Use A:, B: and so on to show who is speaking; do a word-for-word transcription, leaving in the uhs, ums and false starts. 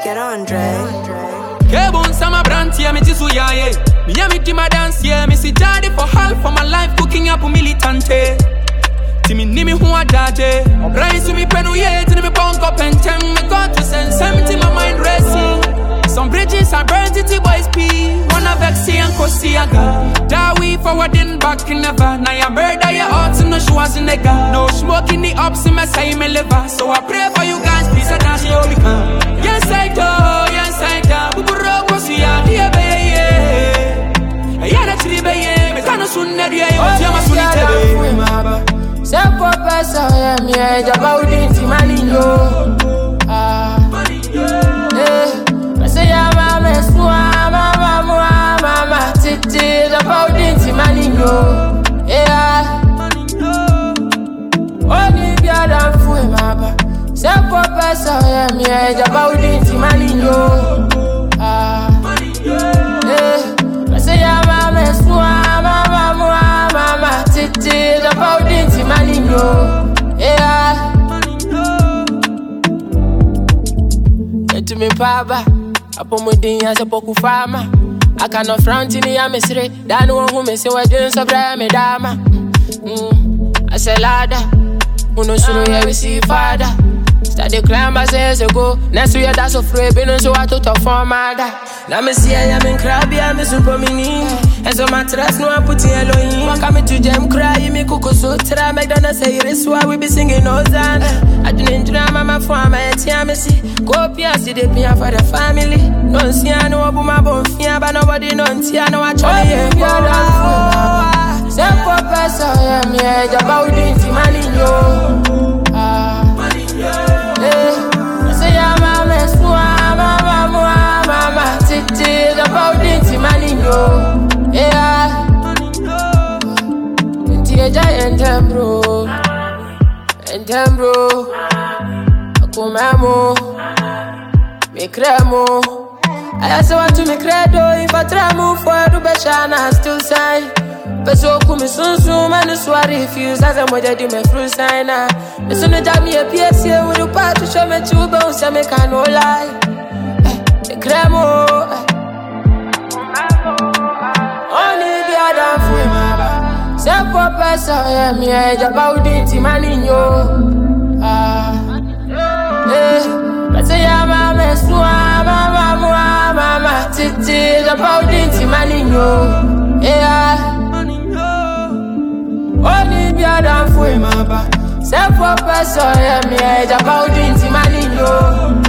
A: Get on, Dre.
B: Kebun sama brand here, me tisu ya ye. Me ya me di my dance here, me si daddy for half of my life cooking up a militante. Timi ni mi huwa daje. Rise me penu ye, tini me punk up and tem. Me got to send seventy, my mind racing. Some bridges are burnt, it boys pee. One of Vexi and Kosiaga. Da we forwarding back in never. Now ya murder your hearts in no shoes in nigga. No smoke in the ups in my side me liver. So I pray for you guys, please I dash you become. Yes I do, yes I do. Buburo Kosia, dear baby. Yana chili baby. Me kano sunne diye. Yama sunite baby.
C: Sepo pesa ya miye Jabaudi nti maninyo. Ah, eh. Say ya mama swa mama mwa mama titi Jabaudi nti maninyo. Yeah. Oni biada mfue maba. Sepo pesa ya miye Jabaudi nti maninyo. Ah, eh. Say ya mama swa mama mwa mama titi Jabaudi nti maninyo. Yeah. Get me paba. Apo mudin ya se poku fama. Aka no front ni ya mesre. Danu won hu me se wadin so bra me dama. Mm. Aselada. Uno suru ya we see father. Study climb as years ago. Next year that's so free. Been so I to form mother. Na me see I am in crabby, I'm a super mini. And so my trust no I put in Elohim. Walk me to jam cry, me cook so try McDonald's say this why we be singing all that. I didn't drama my farm, I tell me see. Go pia see the pia for the family. Don't see I know about my bone fear, but nobody don't see I know I try to hear. Sepo pesa ya miye Jabaudi nti maninyo. Ah, eh. Say ya mama swa mama mwa mama titi Jabaudi nti maninyo. Yeah. Nti eja entembro, entembro. Akumemo, me cremo. I also want to me credo. If I try move forward to Beshana, still sign. Peso kumi sun sun manu swari refuse as I'm with you, my fruit signer. The son of me a P S C with a part to show me two bones, I make no lie. The cremo. Only the other for my Sepo pesa ya miye Jabaudi nti maninyo. Ah, eh. Say ya mama swa mama mwa mama titi Jabaudi nti maninyo. Yeah. Only biada mfue maba. Sepo pesa ya miye Jabaudi nti maninyo.